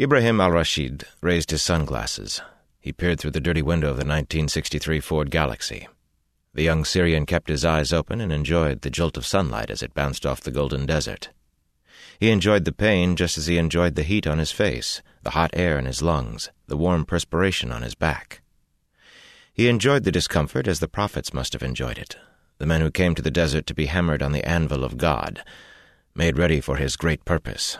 Ibrahim al-Rashid raised his sunglasses. He peered through the dirty window of the 1963 Ford Galaxy. The young Syrian kept his eyes open and enjoyed the jolt of sunlight as it bounced off the golden desert. He enjoyed the pain just as he enjoyed the heat on his face, the hot air in his lungs, the warm perspiration on his back. He enjoyed the discomfort as the prophets must have enjoyed it, the men who came to the desert to be hammered on the anvil of God, made ready for his great purpose.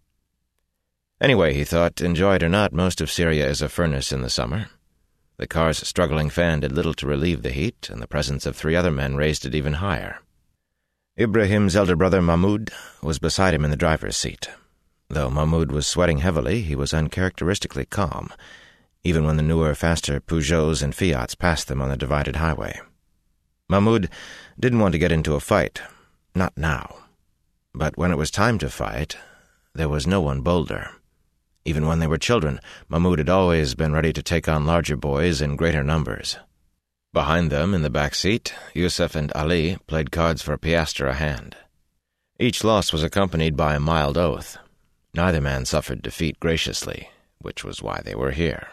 Anyway, he thought, enjoy it or not, most of Syria is a furnace in the summer. The car's struggling fan did little to relieve the heat, and the presence of 3 other men raised it even higher. Ibrahim's elder brother Mahmoud was beside him in the driver's seat. Though Mahmoud was sweating heavily, he was uncharacteristically calm, even when the newer, faster Peugeots and Fiats passed them on the divided highway. Mahmoud didn't want to get into a fight, not now. But when it was time to fight, there was no one bolder. Even when they were children, Mahmoud had always been ready to take on larger boys in greater numbers. Behind them, in the back seat, Yusuf and Ali played cards for a piastre a hand. Each loss was accompanied by a mild oath. Neither man suffered defeat graciously, which was why they were here.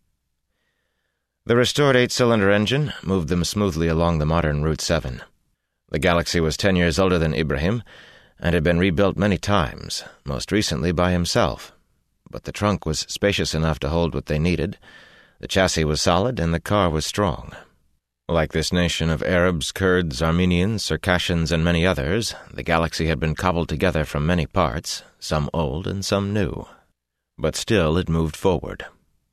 The restored 8-cylinder engine moved them smoothly along the modern Route 7. The Galaxy was 10 years older than Ibrahim and had been rebuilt many times, most recently by himself. But the trunk was spacious enough to hold what they needed, the chassis was solid, and the car was strong. Like this nation of Arabs, Kurds, Armenians, Circassians, and many others, the Galaxy had been cobbled together from many parts, some old and some new. But still it moved forward.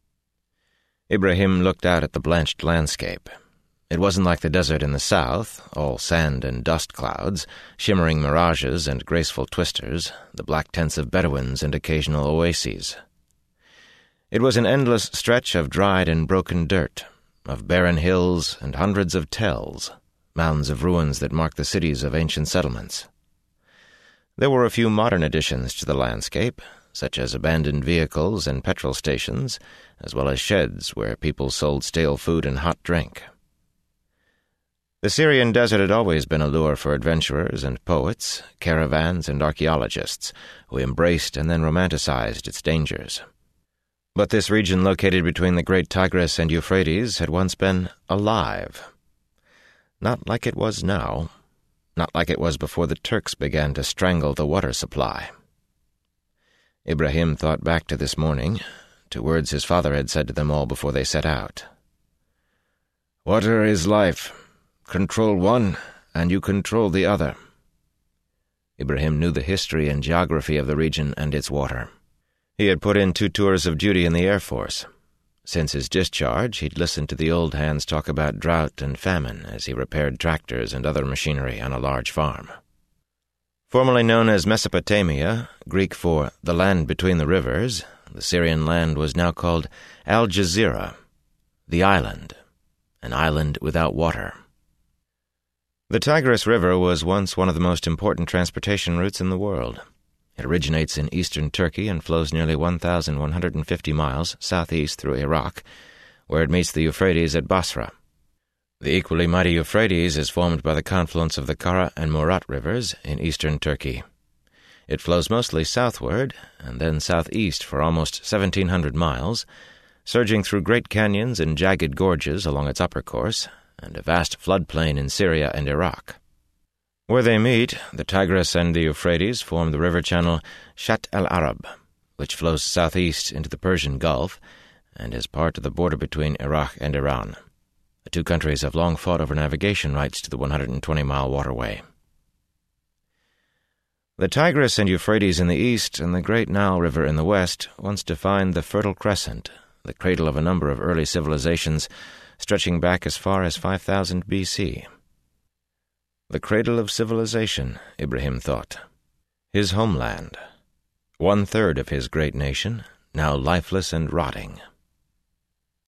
Ibrahim looked out at the blanched landscape. It wasn't like the desert in the south, all sand and dust clouds, shimmering mirages and graceful twisters, the black tents of Bedouins and occasional oases. It was an endless stretch of dried and broken dirt, of barren hills and hundreds of tells, mounds of ruins that marked the cities of ancient settlements. There were a few modern additions to the landscape, such as abandoned vehicles and petrol stations, as well as sheds where people sold stale food and hot drink. The Syrian desert had always been a lure for adventurers and poets, caravans and archaeologists, who embraced and then romanticized its dangers. But this region located between the great Tigris and Euphrates had once been alive. Not like it was now, not like it was before the Turks began to strangle the water supply. Ibrahim thought back to this morning, to words his father had said to them all before they set out. "Water is life. Control one, and you control the other." Ibrahim knew the history and geography of the region and its water. He had put in 2 tours of duty in the Air Force. Since his discharge, he'd listened to the old hands talk about drought and famine as he repaired tractors and other machinery on a large farm. Formerly known as Mesopotamia, Greek for the land between the rivers, the Syrian land was now called Al Jazeera, the island, an island without water. The Tigris River was once one of the most important transportation routes in the world. It originates in eastern Turkey and flows nearly 1,150 miles southeast through Iraq, where it meets the Euphrates at Basra. The equally mighty Euphrates is formed by the confluence of the Kara and Murat rivers in eastern Turkey. It flows mostly southward and then southeast for almost 1,700 miles, surging through great canyons and jagged gorges along its upper course, and a vast floodplain in Syria and Iraq. Where they meet, the Tigris and the Euphrates form the river channel Shat al-Arab, which flows southeast into the Persian Gulf and is part of the border between Iraq and Iran. The 2 countries have long fought over navigation rights to the 120-mile waterway. The Tigris and Euphrates in the east and the Great Nile River in the west once defined the Fertile Crescent, the cradle of a number of early civilizations stretching back as far as 5000 B.C. The cradle of civilization, Ibrahim thought. His homeland. 1/3 of his great nation, now lifeless and rotting.